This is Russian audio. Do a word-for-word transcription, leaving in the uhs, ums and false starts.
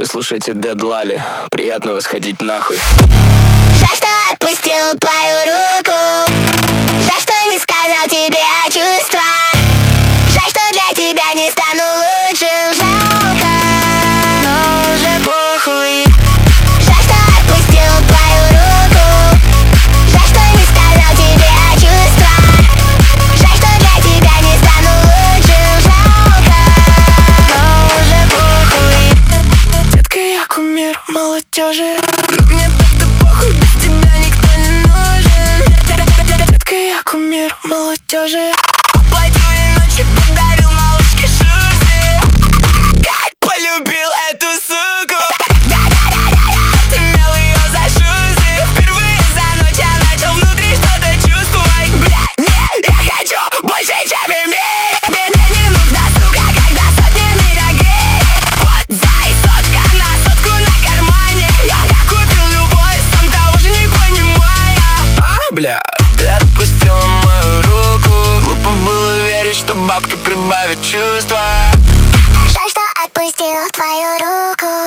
Вы слушаете Dead Lally. Приятного сходить нахуй. Жаль, что отпустил твою руку. Жаль, что не сказал тебе о чувствах. Жаль, что для тебя не стану лучшим. Жалко, но уже похуй. Жаль, что отпустил твою руку. Жаль, что не сказал тебе о чувствах. Жаль, что для тебя не стану лучшим. Жалко, но уже похуй. Детка, я кумир молодежи. Мне так-то похуй, без тебя никто не нужен. Детка, я кумир молодежи. Оплатил ей ночи, подарил малышке шузи. Как полюбил эту суку. Отымел ее за шузи. Впервые за ночь я начал внутри что-то чувствовать. Бля, нет, я хочу больше, чем иметь. Мне не нужна сука, когда сотнями рогей. Вот дай сотка на сотку на кармане. Я купил любовь, сам того же не понимая. А, бля, ты отпустила мою руку. Глупо было верить, что бабки прибавят чувства. Жаль, что отпустил твою руку.